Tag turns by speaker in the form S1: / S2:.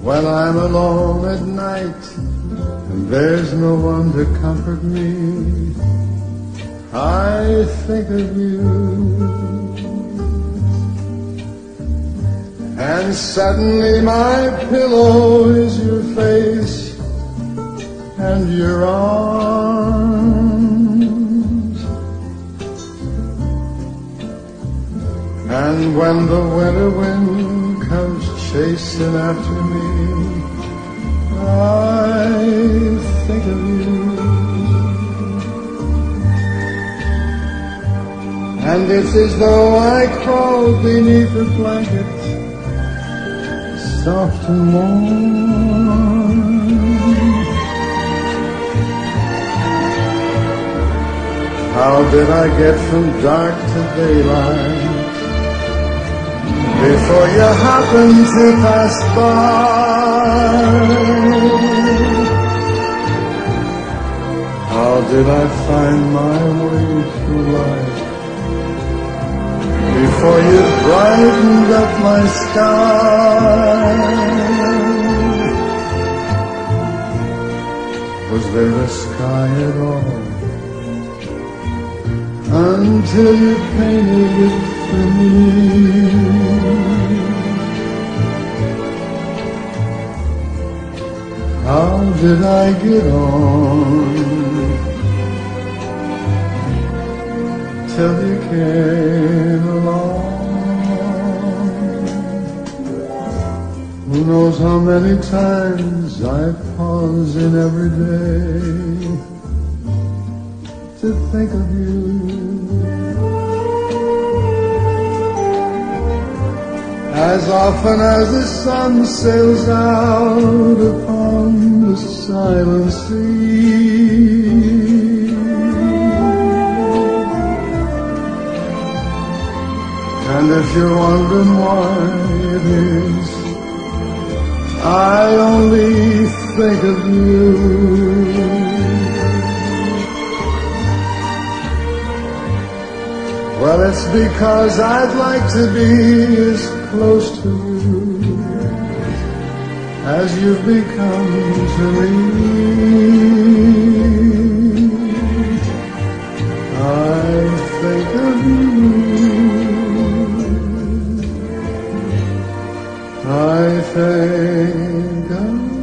S1: When I'm alone at night and there's no one to comfort me, I think of you. And suddenly my pillow is your face and your arms. And when the winter wind comes chasing after me, I think of you. And it's as though I crawled beneath a blanket, soft and warm. How did I get from dark to daylight before you happened to pass by? How did I find my way through life before you brightened up my sky? Was there a sky at all until you painted it for me? How did I get on till you came along? Who knows how many times I pause in every day to think of you. As often as the sun sails out upon the silent sea, and if you're wondering why it is I only think of you, well, it's because I'd like to be as close to you as you've become to me. I think of you. I think of you.